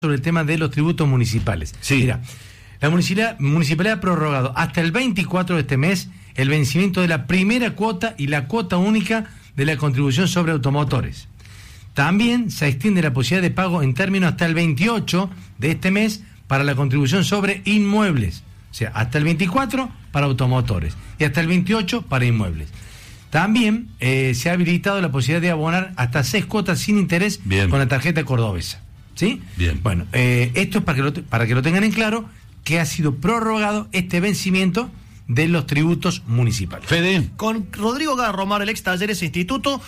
sobre el tema de los tributos municipales. Sí. Mira, la municipalidad ha prorrogado hasta el 24 de este mes el vencimiento de la primera cuota y la cuota única de la contribución sobre automotores. También se extiende la posibilidad de pago en términos hasta el 28 de este mes para la contribución sobre inmuebles. O sea, hasta el 24 para automotores y hasta el 28 para inmuebles. También se ha habilitado la posibilidad de abonar hasta 6 cuotas sin interés con la tarjeta cordobesa. ¿Sí? Bien. Bueno, esto es para que lo tengan en claro, que ha sido prorrogado este vencimiento de los tributos municipales. Fede. Con Rodrigo Garromar, el ex Talleres Instituto.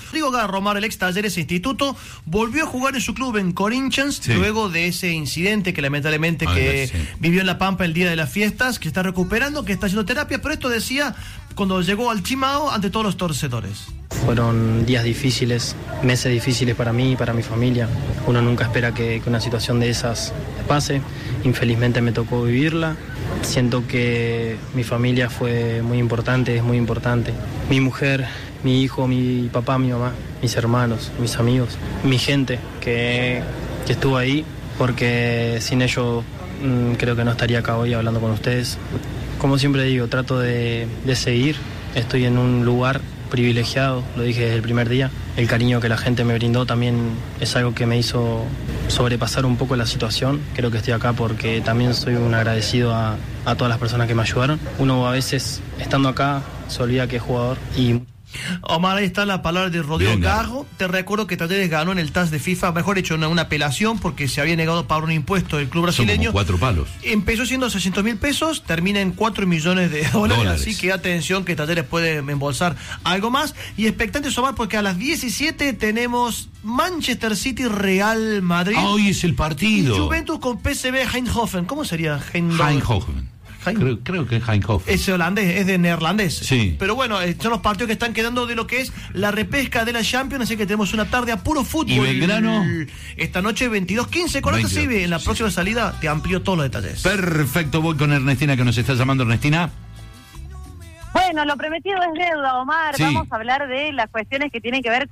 Volvió a jugar en su club en Corinthians, sí, luego de ese incidente que lamentablemente vivió en La Pampa el día de las fiestas, que está recuperando, que está haciendo terapia, pero esto decía cuando llegó al Chimao ante todos los torcedores. Fueron días difíciles, meses difíciles para mí y para mi familia. Uno nunca espera que una situación de esas pase. Infelizmente me tocó vivirla. Siento que mi familia fue muy importante, es muy importante. Mi mujer, mi hijo, mi papá, mi mamá, mis hermanos, mis amigos, mi gente que estuvo ahí, porque sin ellos creo que no estaría acá hoy hablando con ustedes. Como siempre digo, trato de seguir. Estoy en un lugar privilegiado, lo dije desde el primer día. El cariño que la gente me brindó también es algo que me hizo sobrepasar un poco la situación. Creo que estoy acá porque también soy un agradecido a todas las personas que me ayudaron. Uno a veces, estando acá, se olvida que es jugador y... Omar, ahí está la palabra de Rodrigo Garro. Te recuerdo que Talleres ganó en el TAS de FIFA, mejor hecho una apelación porque se había negado a pagar un impuesto del club brasileño. Son como 4 palos. Empezó siendo 600.000 pesos, termina en 4 millones de dólares. Así que atención que Talleres puede embolsar algo más. Y expectantes, Omar, porque a las 17 tenemos Manchester City Real Madrid. Hoy es el partido. Y Juventus con PSV Eindhoven. ¿Cómo sería Eindhoven? Creo que es Eindhoven. Es holandés, es de neerlandés. Sí. Pero bueno, son los partidos que están quedando de lo que es la repesca de la Champions, así que tenemos una tarde a puro fútbol. ¿Y Belgrano? Esta noche 22:15 con esta CB. En la próxima salida te amplío todos los detalles. Perfecto, voy con Ernestina que nos está llamando. Ernestina. Bueno, lo prometido es deuda, Omar. Sí. Vamos a hablar de las cuestiones que tienen que ver con